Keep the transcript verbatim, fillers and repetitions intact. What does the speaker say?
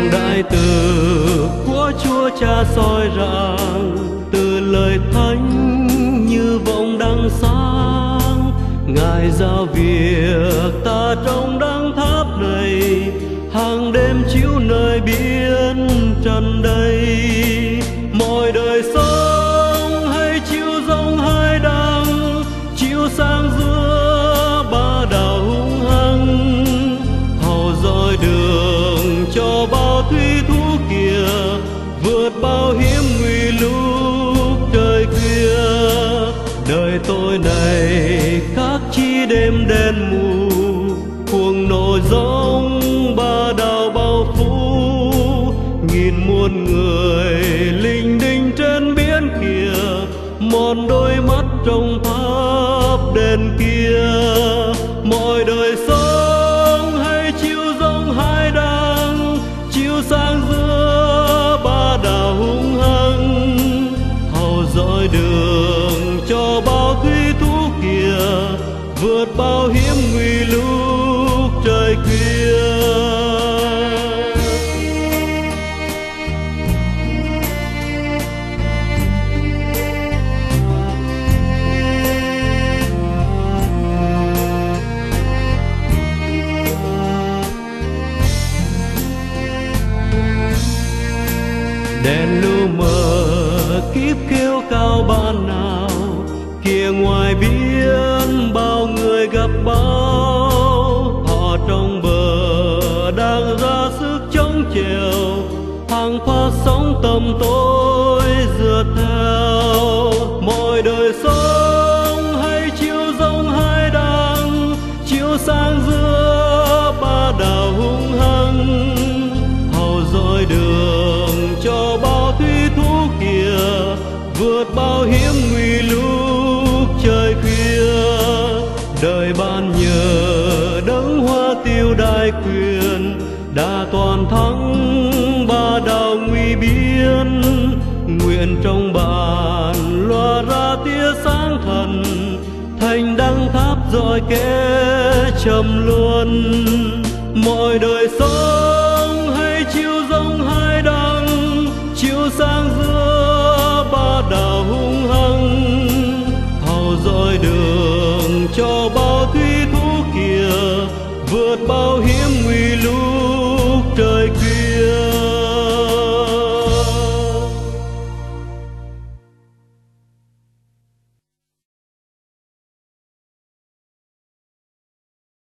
lòng đại từ của Chúa Cha soi rạng, từ lời thánh như vọng đăng sáng. Ngài giao việc ta trong đăng tháp này, hàng đêm chiếu nơi biển trần đây. Mọi đời sống hay chiếu rong hai đăng, chiếu sang giữa ba đảo hung hăng, hầu dọi đường cho bao thủy thú kia, vượt bao hiểm nguy lúc trời khuya. Đời tôi này khác chi đêm đen mù, cuồng nộ giông ba đảo bao phủ. Nghìn muôn người linh đinh trên biển kia, một đôi mắt trong tháp đèn kia. Mọi đời sống hay chiếu rong hai đăng, chiếu sang giữa ba đảo hung hăng, hầu dọi đường cho bao thủy thú kia, vượt bao hiểm nguy lúc trời khuya. Đèn lu mờ kíp kêu cao ban nào, kia ngoài biển bao người gặp bão. Họ trong bờ đang ra sức chống chèo, hàng pha sóng tầm tối dựa theo. Mọi đời sống hay chiếu rong hai đăng, chiếu sang giữa ba đảo hung hăng, hầu dọi đường cho bao thủy thú kia, vượt bao hiểm nguy lúc trời khuya. Đời ban nhờ đấng hoa tiêu đại quyền, đã toàn thắng ba đảo nguy biên. Nguyện trong bàn loa ra tia sáng thần, thành đăng tháp dọi kẻ trầm luân. Mọi đời sống hay chiếu rong hai đăng, chiếu sang giữa ba đảo hung hăng, hầu dọi đường cho bao thủy thú kia, vượt bao hiểm nguy lúc trời khuya.